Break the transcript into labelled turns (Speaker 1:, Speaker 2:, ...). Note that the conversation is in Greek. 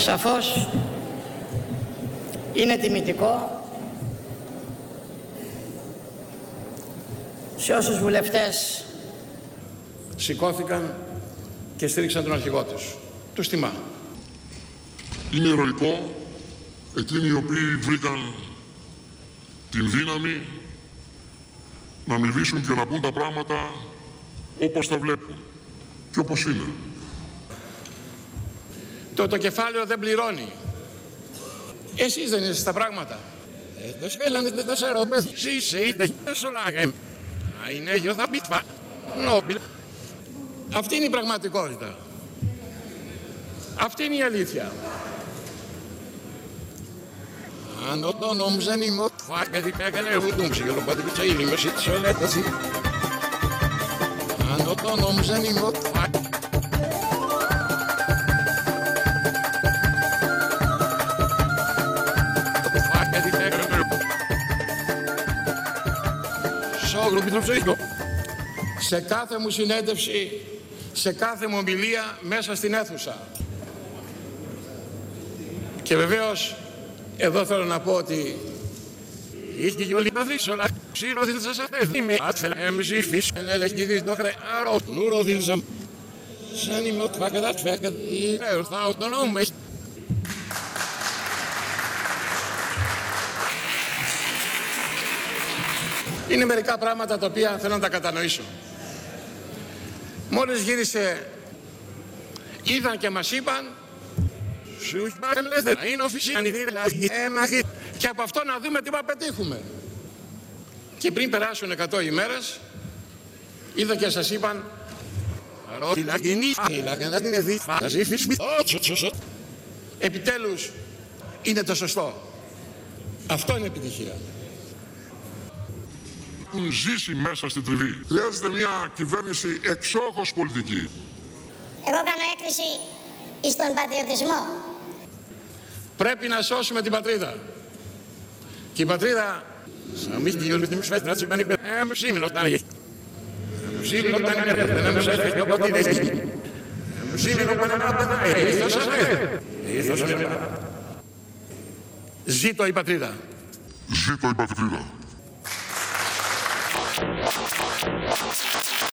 Speaker 1: Σαφώς είναι τιμητικό σε όσους βουλευτές
Speaker 2: σηκώθηκαν και στήριξαν τον αρχηγό τους. Τους τιμά.
Speaker 3: Είναι ηρωικό εκείνοι οι οποίοι βρήκαν την δύναμη να μιλήσουν και να πούν τα πράγματα όπως τα βλέπουν και όπως είναι.
Speaker 2: Το κεφάλαιο δεν πληρώνει. Εσείς δεν είστε στα πράγματα. Αυτή είναι η πραγματικότητα. Αυτή είναι η αλήθεια. Αν το νόμιζα είναι η μότφα και την έκανε εγώ τούμψη και το πατρίτσα η λίμωση της ολέταση. Αν το νόμιζα είναι η μότφα. Σε κάθε μου συνέντευξη, σε κάθε μου ομιλία μέσα στην αίθουσα. Και βεβαίως εδώ θέλω να πω ότι είστε και όλοι παθείς όλα ξύρωθην σας αφέθημε άτφελα έμψη φύσκαν ελεγχίδης το χρεάρο νουρωθήν σαν είμαι ότι φάκεδα τφέκεδα ή έρθα οτονόμες. Είναι μερικά πράγματα τα οποία θέλω να τα κατανοήσω. Μόλις γύρισε, είδαν και μας είπαν είναι οφεισιανή και από αυτό να δούμε τι θα πετύχουμε. Και πριν περάσουν 100 ημέρες, είδα και σας είπαν επιτέλους είναι το σωστό. Αυτό είναι επιτυχία.
Speaker 3: Έχουν ζήσει μέσα στην τριβή. Χρειάζεται μια κυβέρνηση εξόχως πολιτική.
Speaker 4: Εγώ κάνω έκκληση στον πατριωτισμό.
Speaker 2: Πρέπει να σώσουμε την πατρίδα. Και η πατρίδα... Ζήτω η πατρίδα.
Speaker 3: Ζήτω η πατρίδα.